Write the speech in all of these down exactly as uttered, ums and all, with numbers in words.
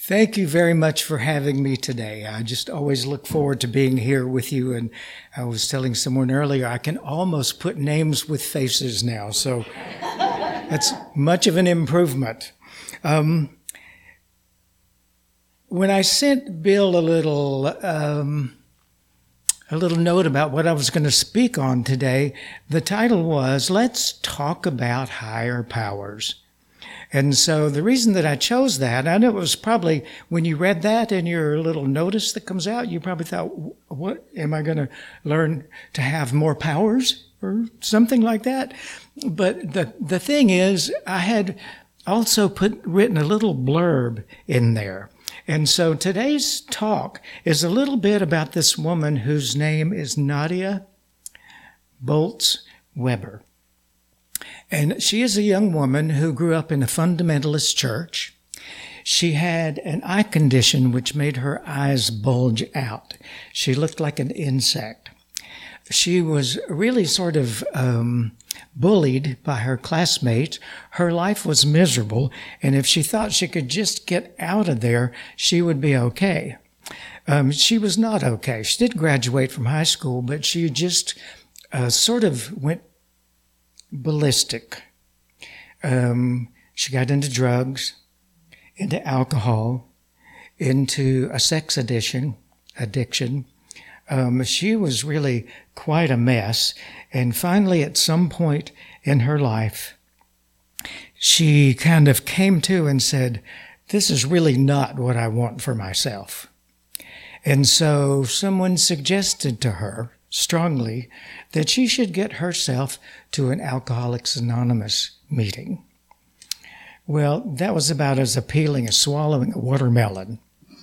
Thank you very much for having me today. I just always look forward to being here with you. And I was telling someone earlier, I can almost put names with faces now. So that's much of an improvement. Um, when I sent Bill a little, um, a little note about what I was going to speak on today, the title was, Let's Talk About Higher Powers. And so the reason that I chose that, I know it was probably when you read that in your little notice that comes out, you probably thought, what, am I going to learn to have more powers or something like that? But the, the thing is, I had also put written a little blurb in there. And so today's talk is a little bit about this woman whose name is Nadia Bolz-Weber. And she is a young woman who grew up in a fundamentalist church. She had an eye condition which made her eyes bulge out. She looked like an insect. She was really sort of um, bullied by her classmates. Her life was miserable, and if she thought she could just get out of there, she would be okay. Um, she was not okay. She did graduate from high school, but she just uh, sort of went ballistic. Um, she got into drugs, into alcohol, into a sex addiction, addiction. Um, she was really quite a mess. And finally, at some point in her life, she kind of came to and said, this is really not what I want for myself. And so someone suggested to her strongly that she should get herself to an Alcoholics Anonymous meeting. Well, that was about as appealing as swallowing a watermelon.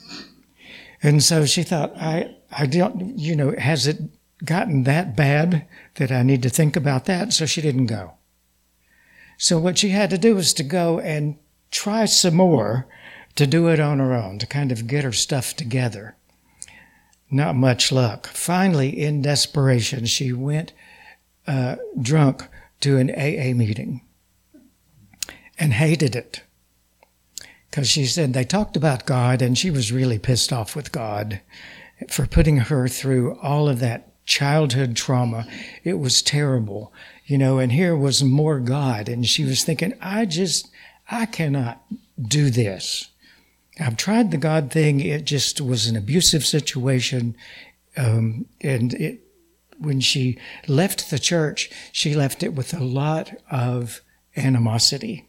And so she thought, I, I don't, you know, has it gotten that bad that I need to think about that? So she didn't go. So what she had to do was to go and try some more to do it on her own, to kind of get her stuff together. Not much luck. Finally, in desperation, she went uh, drunk to an A A meeting and hated it because she said they talked about God and she was really pissed off with God for putting her through all of that childhood trauma. It was terrible, you know, and here was more God. And she was thinking, I just, I cannot do this. I've tried the God thing. It just was an abusive situation. Um, and it, when she left the church, she left it with a lot of animosity.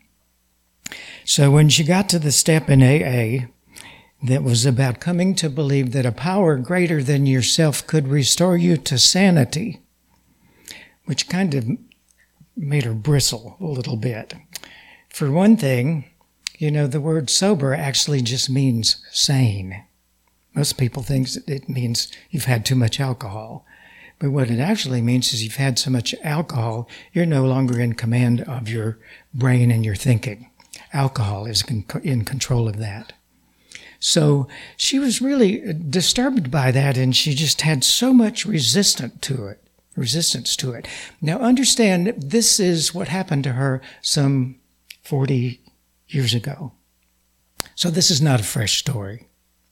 So when she got to the step in A A that was about coming to believe that a power greater than yourself could restore you to sanity, which kind of made her bristle a little bit. For one thing, you know, the word sober actually just means sane. Most people think it means you've had too much alcohol. But what it actually means is you've had so much alcohol, you're no longer in command of your brain and your thinking. Alcohol is in control of that. So she was really disturbed by that, and she just had so much resistance to it. Resistance to it. Now understand, this is what happened to her some forty years ago. So this is not a fresh story.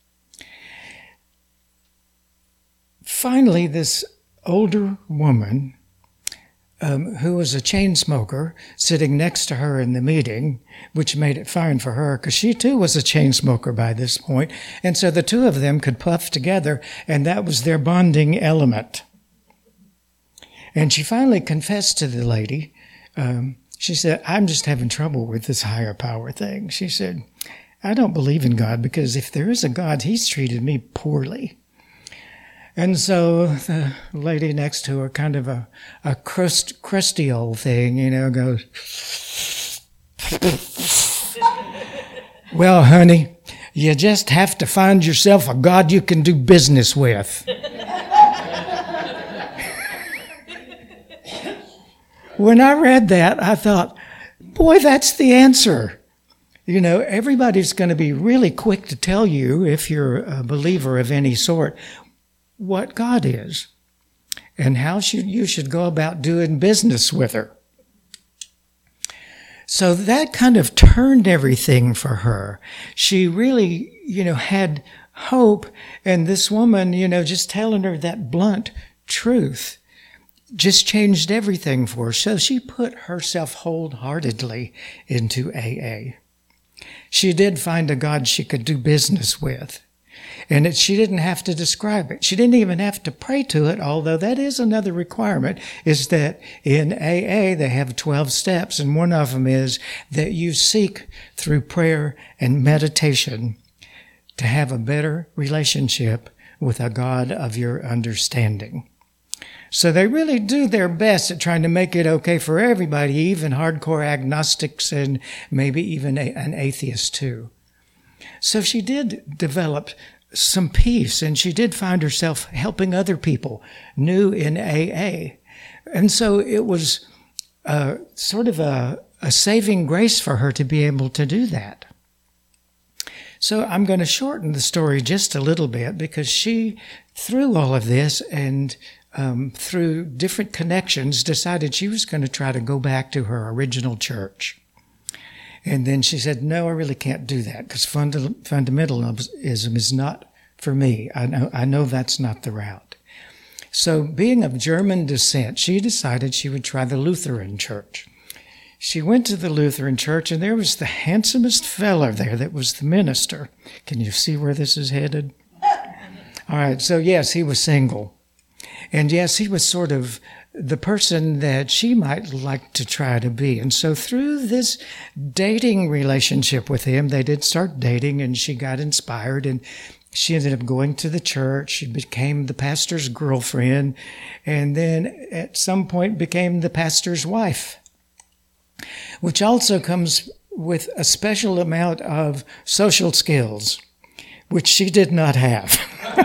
Finally, this older woman um, who was a chain smoker sitting next to her in the meeting, which made it fine for her because she too was a chain smoker by this point. And so the two of them could puff together, and that was their bonding element. And she finally confessed to the lady. Um, She said, I'm just having trouble with this higher power thing. She said, I don't believe in God because if there is a God, he's treated me poorly. And so the lady next to her, kind of a, a crust, crusty old thing, you know, goes, well, honey, you just have to find yourself a God you can do business with. When I read that, I thought, boy, that's the answer. You know, everybody's going to be really quick to tell you, if you're a believer of any sort, what God is and how should, you should go about doing business with her. So that kind of turned everything for her. She really, you know, had hope. And this woman, you know, just telling her that blunt truth just changed everything for her. So she put herself wholeheartedly into A A. She did find a God she could do business with. And it, she didn't have to describe it. She didn't even have to pray to it, although that is another requirement, is that in A A they have twelve steps, and one of them is that you seek through prayer and meditation to have a better relationship with a God of your understanding. So they really do their best at trying to make it okay for everybody, even hardcore agnostics and maybe even a, an atheist too. So she did develop some peace, and she did find herself helping other people new in A A. And so it was uh, sort of a, a saving grace for her to be able to do that. So I'm going to shorten the story just a little bit, because she, through all of this and um, through different connections, decided she was going to try to go back to her original church. And then she said, no, I really can't do that, because funda- fundamentalism is not for me. I know, I know that's not the route. So being of German descent, she decided she would try the Lutheran church. She went to the Lutheran church, and there was the handsomest fella there that was the minister. Can you see where this is headed? All right, so yes, he was single. And yes, he was sort of the person that she might like to try to be. And so through this dating relationship with him, they did start dating, and she got inspired, and she ended up going to the church. She became the pastor's girlfriend, and then at some point became the pastor's wife, which also comes with a special amount of social skills, which she did not have.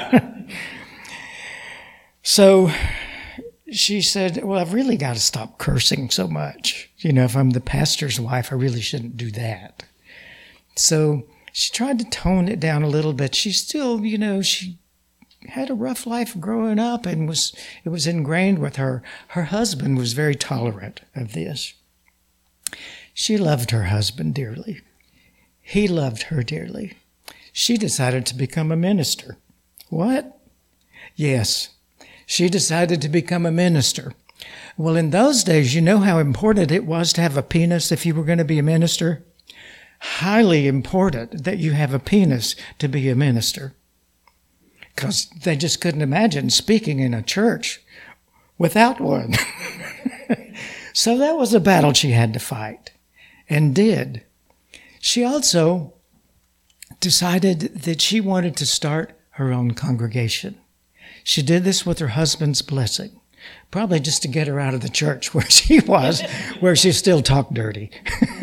So she said, well, I've really got to stop cursing so much. You know, if I'm the pastor's wife, I really shouldn't do that. So she tried to tone it down a little bit. She still, you know, she had a rough life growing up, and was it was ingrained with her. Her husband was very tolerant of this. She loved her husband dearly. He loved her dearly. She decided to become a minister. What? Yes. She decided to become a minister. Well, in those days, you know how important it was to have a penis if you were going to be a minister? Highly important that you have a penis to be a minister. Because they just couldn't imagine speaking in a church without one. So that was a battle she had to fight, and did. She also decided that she wanted to start her own congregation. She did this with her husband's blessing, probably just to get her out of the church where she was, where she still talked dirty.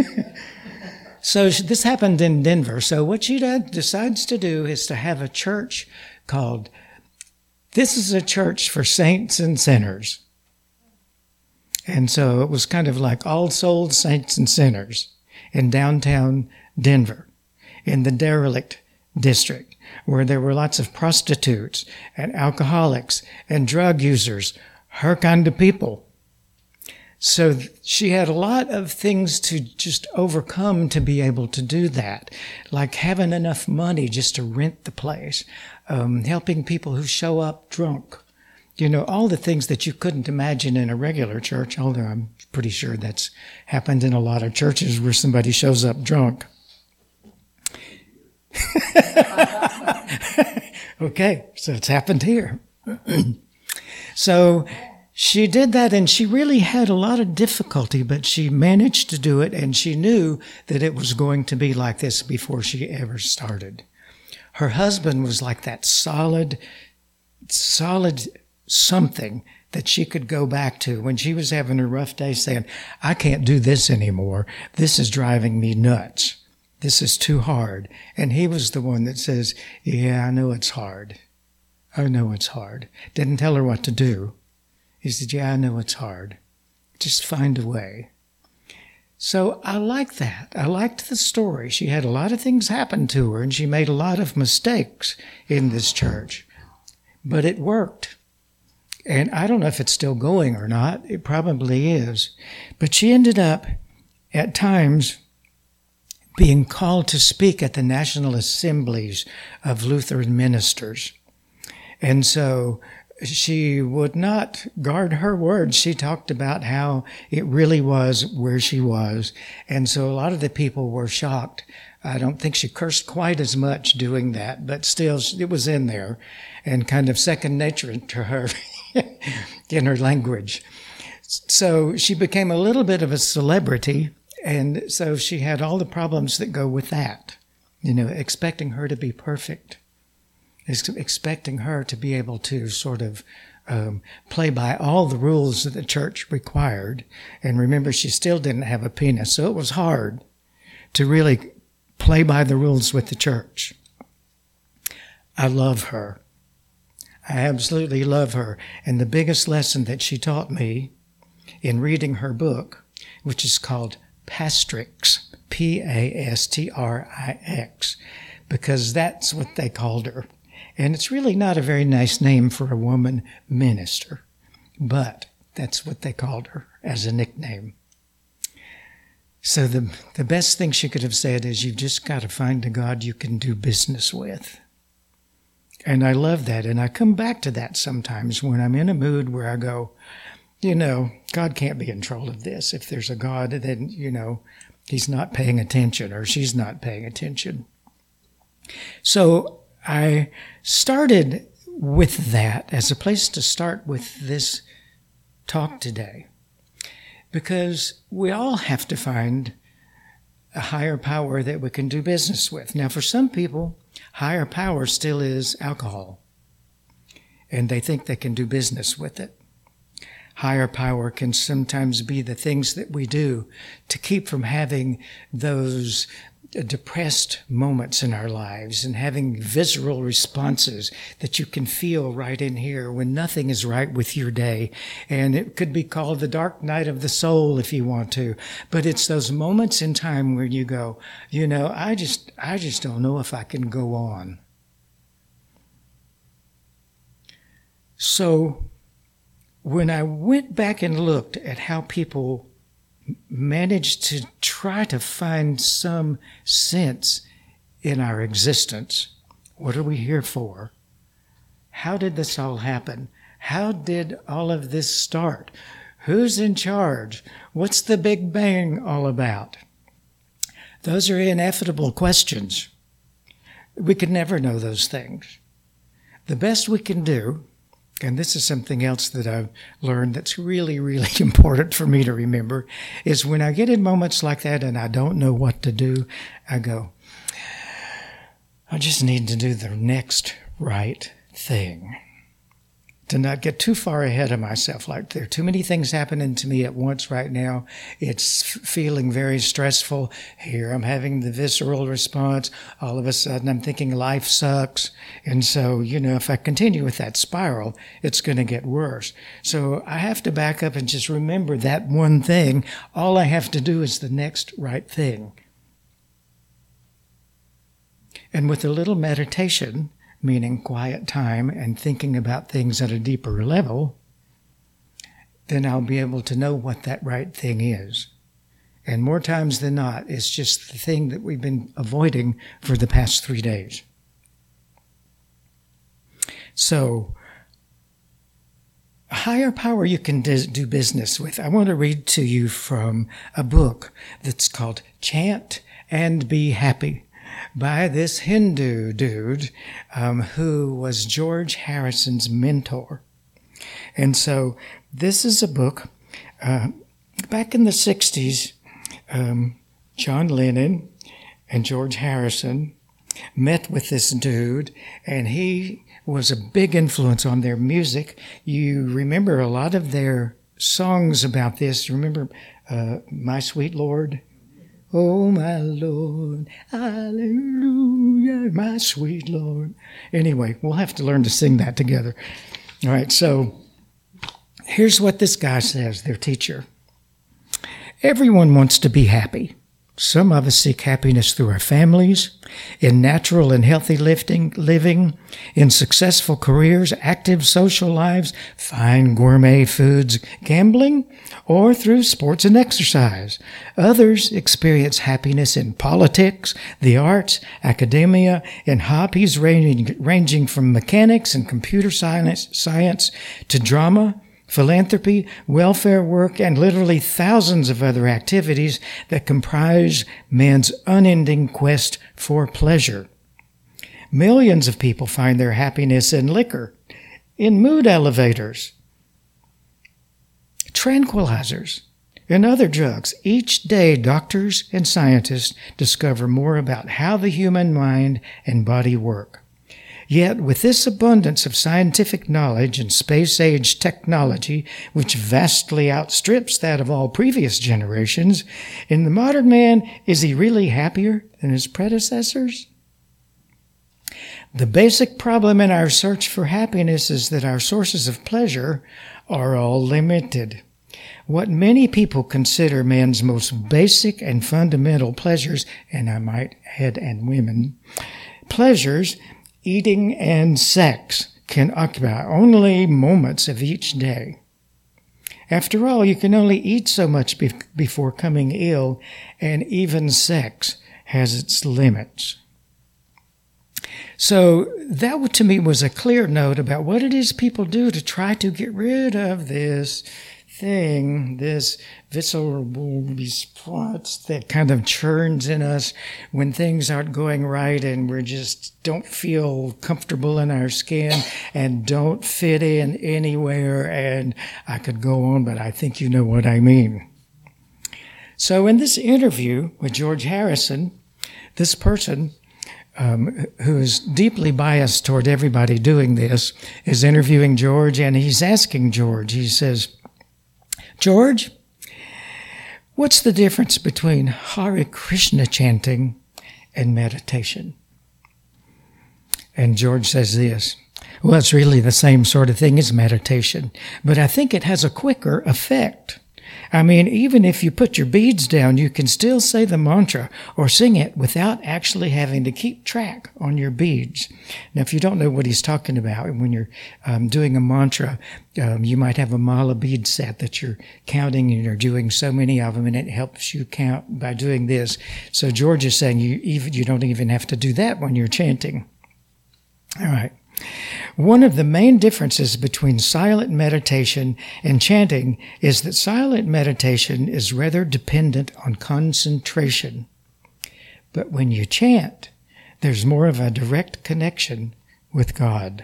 So this happened in Denver. So what she decides to do is to have a church called, This is a Church for Saints and Sinners. And so it was kind of like All Souls, Saints and Sinners in downtown Denver, in the derelict district, where there were lots of prostitutes and alcoholics and drug users, her kind of people. So she had a lot of things to just overcome to be able to do that, like having enough money just to rent the place, um, helping people who show up drunk, you know, all the things that you couldn't imagine in a regular church, although I'm pretty sure that's happened in a lot of churches where somebody shows up drunk. Okay, so it's happened here. So she did that, and she really had a lot of difficulty, but she managed to do it, and she knew that it was going to be like this before she ever started. Her husband was like that solid, solid something that she could go back to when she was having a rough day, saying, I can't do this anymore. This is driving me nuts. This is too hard. And he was the one that says, yeah, I know it's hard. I know it's hard. Didn't tell her what to do. He said, yeah, I know it's hard. Just find a way. So I liked that. I liked the story. She had a lot of things happen to her, and she made a lot of mistakes in this church. But it worked. And I don't know if it's still going or not. It probably is. But she ended up at times being called to speak at the national assemblies of Lutheran ministers. And so she would not guard her words. She talked about how it really was where she was. And so a lot of the people were shocked. I don't think she cursed quite as much doing that, but still it was in there and kind of second nature to her in her language. So she became a little bit of a celebrity, and so she had all the problems that go with that. You know, expecting her to be perfect, expecting her to be able to sort of um, play by all the rules that the church required. And remember, she still didn't have a penis, so it was hard to really play by the rules with the church. I love her. I absolutely love her. And the biggest lesson that she taught me in reading her book, which is called Pastrix, P A S T R I X, because that's what they called her. And it's really not a very nice name for a woman minister, but that's what they called her as a nickname. So the the best thing she could have said is, you've just got to find a God you can do business with. And I love that. And I come back to that sometimes when I'm in a mood where I go, you know, God can't be in control of this. If there's a God, then, you know, he's not paying attention or she's not paying attention. So I started with that as a place to start with this talk today, because we all have to find a higher power that we can do business with. Now, for some people, higher power still is alcohol, and they think they can do business with it. Higher power can sometimes be the things that we do to keep from having those depressed moments in our lives and having visceral responses that you can feel right in here when nothing is right with your day. And it could be called the dark night of the soul if you want to. But it's those moments in time where you go, you know, I just, I just don't know if I can go on. So when I went back and looked at how people managed to try to find some sense in our existence, what are we here for? How did this all happen? How did all of this start? Who's in charge? What's the Big Bang all about? Those are inevitable questions. We could never know those things. The best we can do, and this is something else that I've learned that's really, really important for me to remember, is when I get in moments like that and I don't know what to do, I go, I just need to do the next right thing. To not get too far ahead of myself. Like, there are too many things happening to me at once right now. It's feeling very stressful. Here I'm having the visceral response. All of a sudden I'm thinking life sucks. And so, you know, if I continue with that spiral, it's going to get worse. So I have to back up and just remember that one thing. All I have to do is the next right thing. And with a little meditation, meaning quiet time and thinking about things at a deeper level, then I'll be able to know what that right thing is. And more times than not, it's just the thing that we've been avoiding for the past three days. So, a higher power you can do business with. I want to read to you from a book that's called Chant and Be Happy, by this Hindu dude um, who was George Harrison's mentor. And so this is a book. Uh, back in the sixties, um, John Lennon and George Harrison met with this dude, and he was a big influence on their music. You remember a lot of their songs about this. Remember uh, My Sweet Lord? Oh, my Lord, hallelujah, my sweet Lord. Anyway, we'll have to learn to sing that together. All right, so here's what this guy says, their teacher. Everyone wants to be happy. Some of us seek happiness through our families, in natural and healthy lifting, living, in successful careers, active social lives, fine gourmet foods, gambling, or through sports and exercise. Others experience happiness in politics, the arts, academia, in hobbies ranging, ranging from mechanics and computer science, science to drama, philanthropy, welfare work, and literally thousands of other activities that comprise man's unending quest for pleasure. Millions of people find their happiness in liquor, in mood elevators, tranquilizers, and other drugs. Each day, doctors and scientists discover more about how the human mind and body work. Yet, with this abundance of scientific knowledge and space-age technology, which vastly outstrips that of all previous generations, in the modern man, is he really happier than his predecessors? The basic problem in our search for happiness is that our sources of pleasure are all limited. What many people consider man's most basic and fundamental pleasures, and I might add, and women, pleasures, eating and sex, can occupy only moments of each day. After all, you can only eat so much be- before coming ill, and even sex has its limits. So that, to me, was a clear note about what it is people do to try to get rid of this thing, this visceral response that kind of churns in us when things aren't going right and we just don't feel comfortable in our skin and don't fit in anywhere. And I could go on, but I think you know what I mean. So in this interview with George Harrison, this person Um, who is deeply biased toward everybody doing this, is interviewing George, and he's asking George, he says, George, what's the difference between Hare Krishna chanting and meditation? And George says this, well, it's really the same sort of thing as meditation, but I think it has a quicker effect. I mean, even if you put your beads down, you can still say the mantra or sing it without actually having to keep track on your beads. Now, if you don't know what he's talking about, when you're um, doing a mantra, um, you might have a mala bead set that you're counting, and you're doing so many of them, and it helps you count by doing this. So George is saying you even you don't even have to do that when you're chanting. All right. One of the main differences between silent meditation and chanting is that silent meditation is rather dependent on concentration. But when you chant, there's more of a direct connection with God.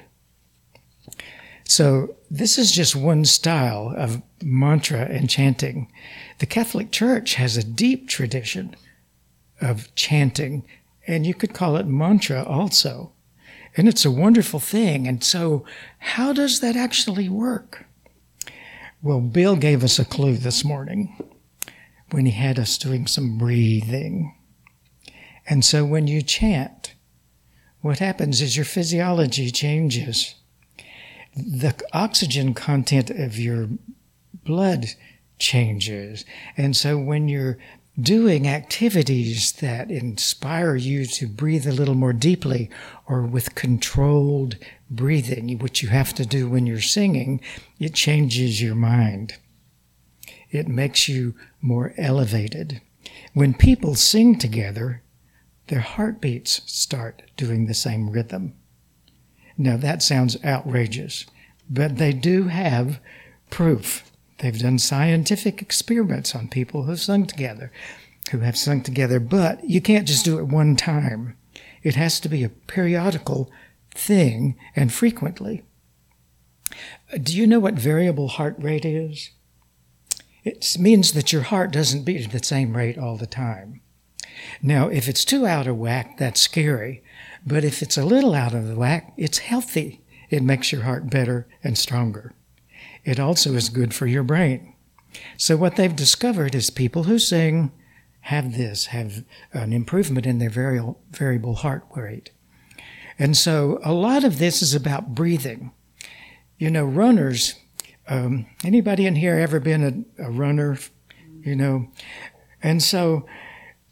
So this is just one style of mantra and chanting. The Catholic Church has a deep tradition of chanting, and you could call it mantra also. And it's a wonderful thing. And so how does that actually work? Well, Bill gave us a clue this morning when he had us doing some breathing. And so when you chant, what happens is your physiology changes. The oxygen content of your blood changes. And so when you're doing activities that inspire you to breathe a little more deeply, or with controlled breathing, which you have to do when you're singing, it changes your mind. It makes you more elevated. When people sing together, their heartbeats start doing the same rhythm. Now that sounds outrageous, but they do have proof. They've done scientific experiments on people who've sung together, who have sung together, but you can't just do it one time. It has to be a periodical thing and frequently. Do you know what variable heart rate is? It means that your heart doesn't beat at the same rate all the time. Now, if it's too out of whack, that's scary. But if it's a little out of the whack, it's healthy. It makes your heart better and stronger. It also is good for your brain. So what they've discovered is people who sing have this, have an improvement in their variable, variable heart rate. And so a lot of this is about breathing. You know, runners, um, anybody in here ever been a, a runner, you know? And so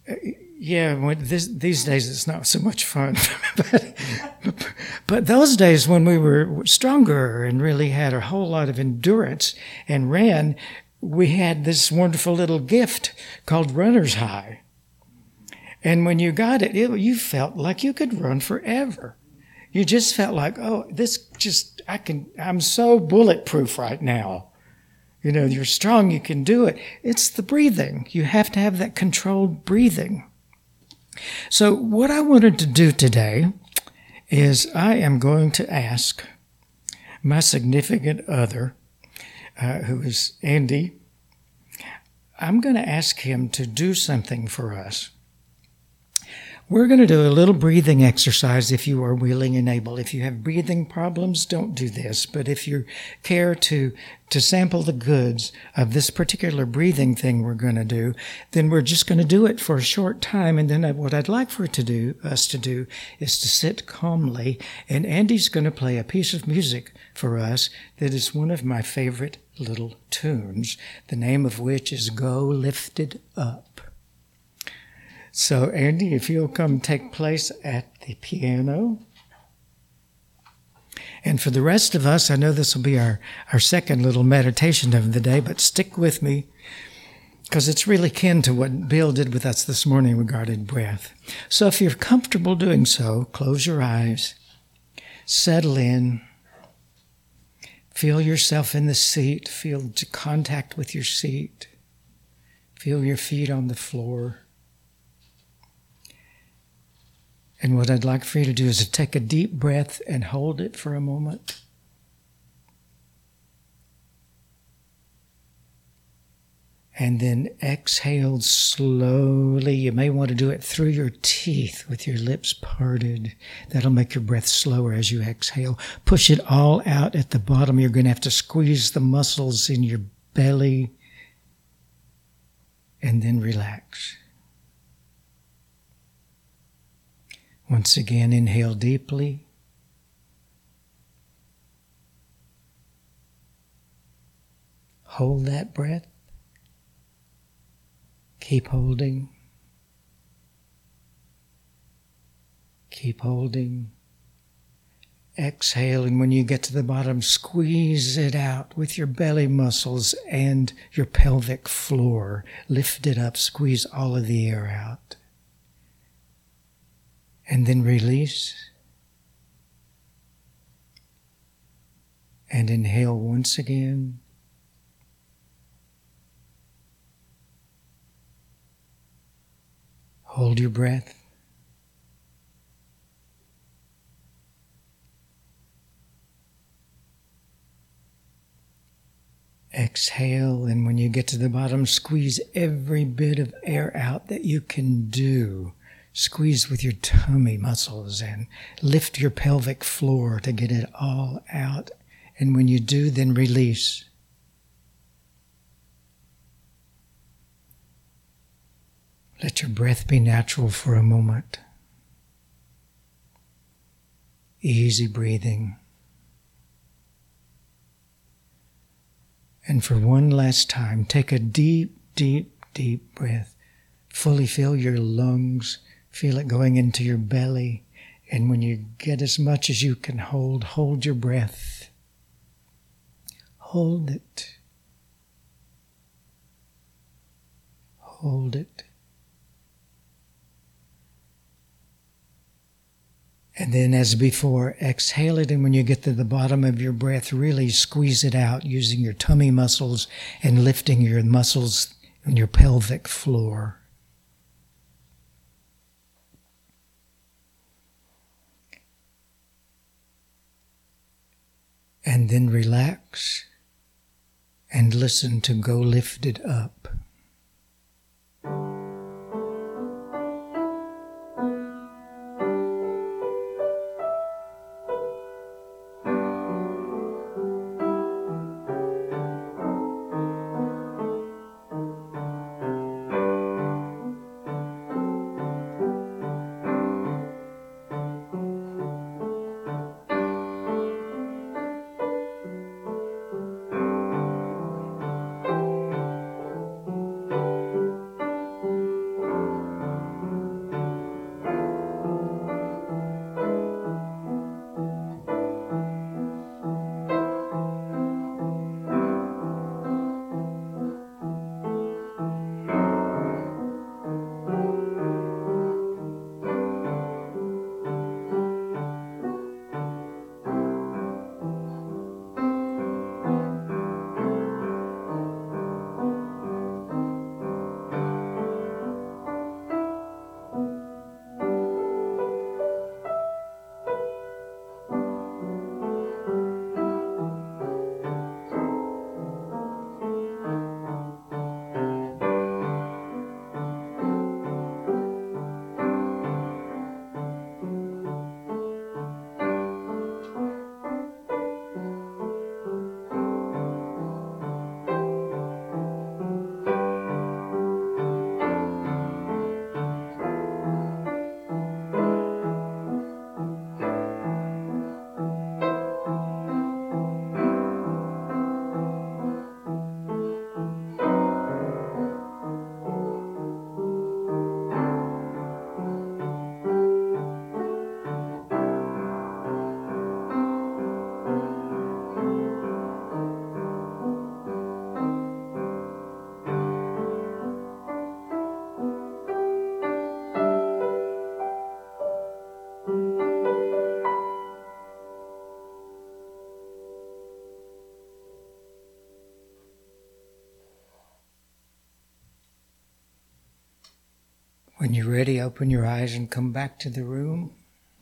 Yeah, when this, these days it's not so much fun. but, but those days when we were stronger and really had a whole lot of endurance and ran, we had this wonderful little gift called runner's high. And when you got it, it, you felt like you could run forever. You just felt like, oh, this just, I can, I'm so bulletproof right now. You know, you're strong, you can do it. It's the breathing. You have to have that controlled breathing. So what I wanted to do today is I am going to ask my significant other, uh, who is Andy, I'm going to ask him to do something for us. We're going to do a little breathing exercise if you are willing and able. If you have breathing problems, don't do this. But if you care to, to sample the goods of this particular breathing thing we're going to do, then we're just going to do it for a short time. And then what I'd like for it to do, us to do is to sit calmly. And Andy's going to play a piece of music for us that is one of my favorite little tunes, the name of which is Go Lifted Up. So, Andy, if you'll come take place at the piano. And for the rest of us, I know this will be our, our second little meditation of the day, but stick with me because it's really kin to what Bill did with us this morning regarding breath. So if you're comfortable doing so, close your eyes, settle in, feel yourself in the seat, feel contact with your seat, feel your feet on the floor. And what I'd like for you to do is to take a deep breath and hold it for a moment. And then exhale slowly. You may want to do it through your teeth with your lips parted. That'll make your breath slower as you exhale. Push it all out at the bottom. You're going to have to squeeze the muscles in your belly. And then relax. Once again, inhale deeply. Hold that breath. Keep holding. Keep holding. Exhale, and when you get to the bottom, squeeze it out with your belly muscles and your pelvic floor. Lift it up, squeeze all of the air out. And then release. And inhale once again. Hold your breath. Exhale, and when you get to the bottom, squeeze every bit of air out that you can do. Squeeze with your tummy muscles and lift your pelvic floor to get it all out. And when you do, then release. Let your breath be natural for a moment. Easy breathing. And for one last time, take a deep, deep, deep breath. Fully fill your lungs. Feel it going into your belly. And when you get as much as you can hold, hold your breath. Hold it. Hold it. And then as before, exhale it. And when you get to the bottom of your breath, really squeeze it out using your tummy muscles and lifting your muscles in your pelvic floor. And then relax and listen to Go Lifted Up. When you're ready, open your eyes and come back to the room.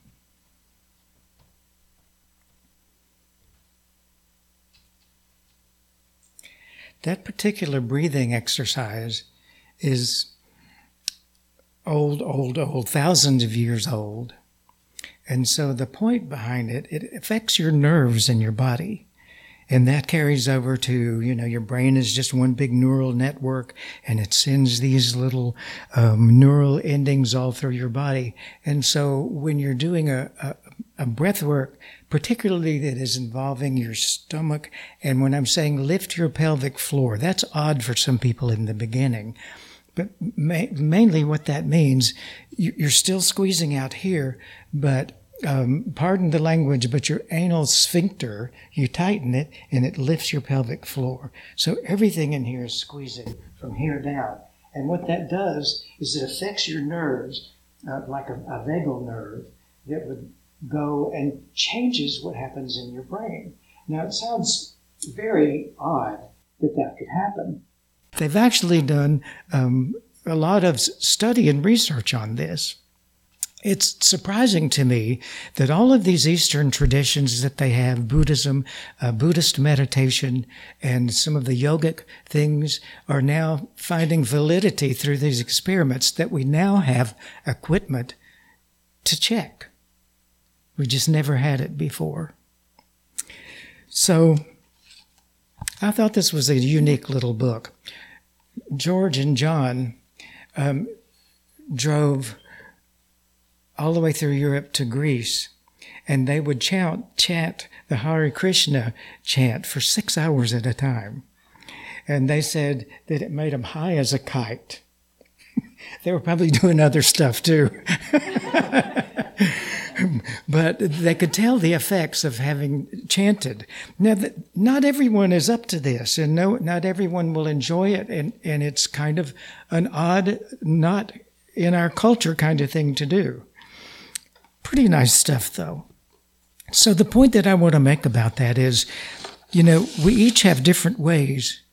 That particular breathing exercise is old, old, old, thousands of years old. And so the point behind it, it affects your nerves in your body. And that carries over to, you know, your brain is just one big neural network, and it sends these little um, neural endings all through your body. And so when you're doing a, a, a breath work, particularly that is involving your stomach, and when I'm saying lift your pelvic floor, that's odd for some people in the beginning. But ma- mainly what that means, you, you're still squeezing out here, but Um, pardon the language, but your anal sphincter, you tighten it and it lifts your pelvic floor. So everything in here is squeezing from here down. And what that does is it affects your nerves uh, like a, a vagal nerve that would go and changes what happens in your brain. Now, it sounds very odd that that could happen. They've actually done um, a lot of study and research on this. It's surprising to me that all of these Eastern traditions that they have, Buddhism, uh, Buddhist meditation, and some of the yogic things are now finding validity through these experiments that we now have equipment to check. We just never had it before. So I thought this was a unique little book. George and John um, drove all the way through Europe to Greece, and they would chant, chant the Hare Krishna chant for six hours at a time. And they said that it made them high as a kite. They were probably doing other stuff too. But they could tell the effects of having chanted. Now, not everyone is up to this, and no, not everyone will enjoy it, and, and it's kind of an odd, not in our culture kind of thing to do. Pretty nice stuff, though. So the point that I want to make about that is, you know, we each have different ways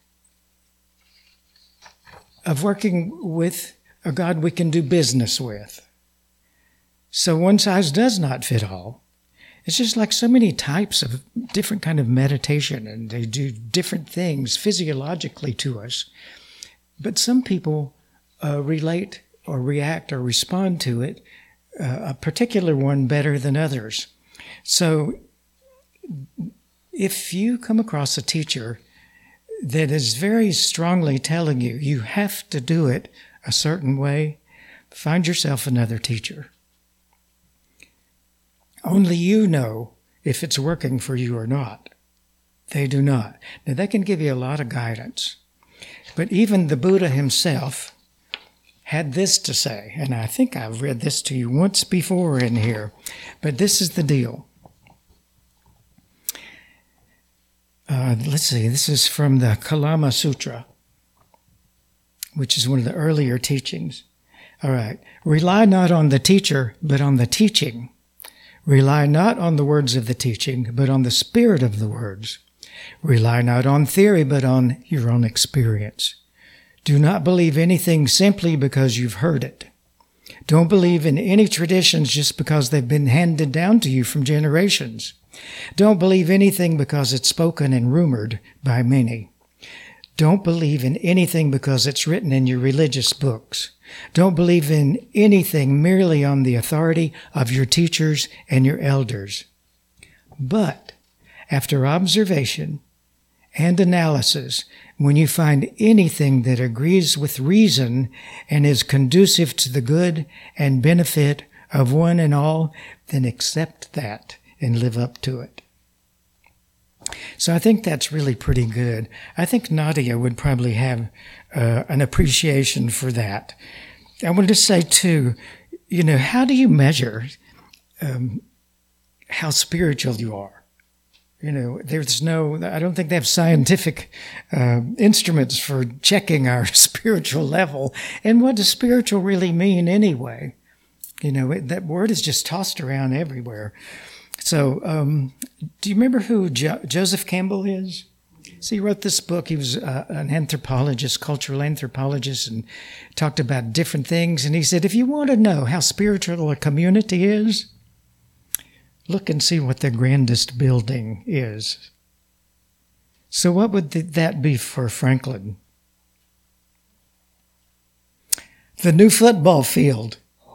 of working with a God we can do business with. So one size does not fit all. It's just like so many types of different kind of meditation, and they do different things physiologically to us. But some people uh, relate or react or respond to it, uh, a particular one better than others. So if you come across a teacher that is very strongly telling you you have to do it a certain way, find yourself another teacher. Only you know if it's working for you or not. They do not. Now, they can give you a lot of guidance. But even the Buddha himself had this to say, and I think I've read this to you once before in here, but this is the deal. Uh, let's see, this is from the Kalama Sutra, which is one of the earlier teachings. All right. Rely not on the teacher, but on the teaching. Rely not on the words of the teaching, but on the spirit of the words. Rely not on theory, but on your own experience. Do not believe anything simply because you've heard it. Don't believe in any traditions just because they've been handed down to you from generations. Don't believe anything because it's spoken and rumored by many. Don't believe in anything because it's written in your religious books. Don't believe in anything merely on the authority of your teachers and your elders. But after observation and analysis, when you find anything that agrees with reason and is conducive to the good and benefit of one and all, then accept that and live up to it. So I think that's really pretty good. I think Nadia would probably have uh, an appreciation for that. I wanted to say, too, you know, how do you measure um, how spiritual you are? You know, there's no, I don't think they have scientific uh, instruments for checking our spiritual level. And what does spiritual really mean anyway? You know, it, that word is just tossed around everywhere. So, um, do you remember who jo- Joseph Campbell is? So he wrote this book. He was uh, an anthropologist, cultural anthropologist, and talked about different things. And he said, if you want to know how spiritual a community is, look and see what the grandest building is. So what would th- that be for Franklin? The new football field.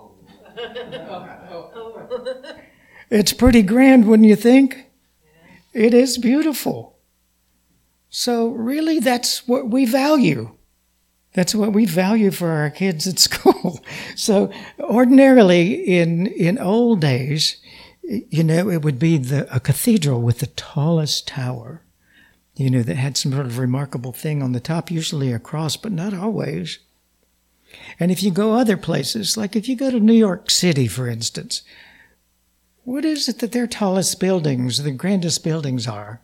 It's pretty grand, wouldn't you think? It is beautiful. So really, that's what we value. That's what we value for our kids at school. So ordinarily, in in old days, you know, it would be the a cathedral with the tallest tower, you know, that had some sort of remarkable thing on the top, usually a cross, but not always. And if you go other places, like if you go to New York City, for instance, what is it that their tallest buildings, the grandest buildings are?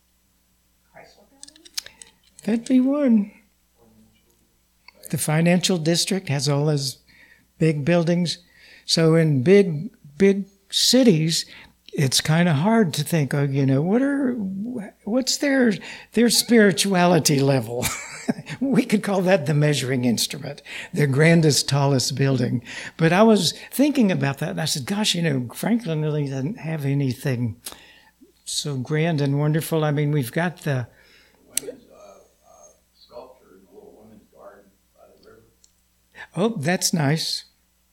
That'd be one. The financial district has all those big buildings. So in big, big cities, it's kind of hard to think, oh, you know, what are, what's their, their spirituality level? We could call that the measuring instrument, the grandest, tallest building. But I was thinking about that, and I said, gosh, you know, Franklin really doesn't have anything so grand and wonderful. I mean, we've got the women's uh, uh, sculpture in the little women's garden by the river. Oh, that's nice.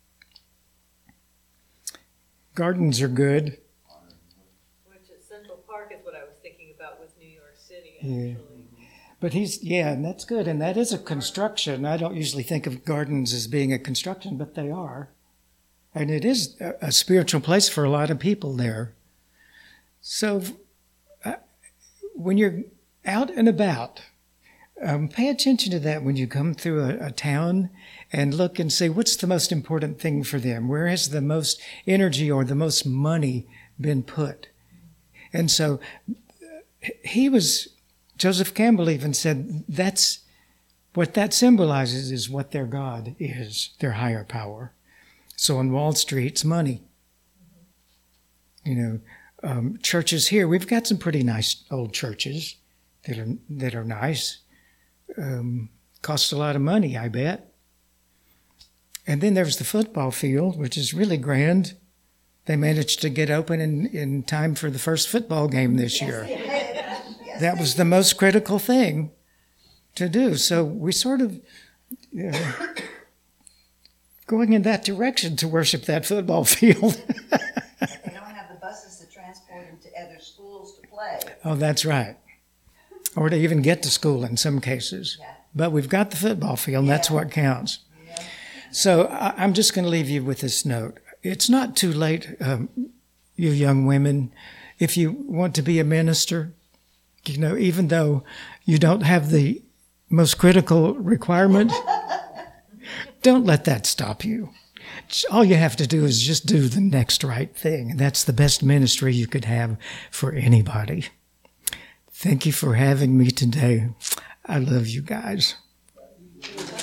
Gardens are good. Which at Central Park is what I was thinking about with New York City, actually. Yeah. But he's, yeah, and that's good. And that is a construction. I don't usually think of gardens as being a construction, but they are. And it is a, a spiritual place for a lot of people there. So uh, when you're out and about, um, pay attention to that when you come through a, a town and look and say, what's the most important thing for them? Where has the most energy or the most money been put? And so he was... Joseph Campbell even said that's what that symbolizes is what their God is, their higher power. So on Wall Street, it's money. You know, um, churches here, we've got some pretty nice old churches that are that are nice. Um, cost a lot of money, I bet. And then there's the football field, which is really grand. They managed to get open in, in time for the first football game this year. That was the most critical thing to do. So we sort of you know, going in that direction to worship that football field. They don't have the buses to transport them to other schools to play. Oh, that's right. Or to even get to school in some cases. Yeah. But we've got the football field, and yeah. That's what counts. Yeah. So I, I'm just going to leave you with this note. It's not too late, um, you young women, if you want to be a minister. You know, even though you don't have the most critical requirement, don't let that stop you. All you have to do is just do the next right thing. And that's the best ministry you could have for anybody. Thank you for having me today. I love you guys.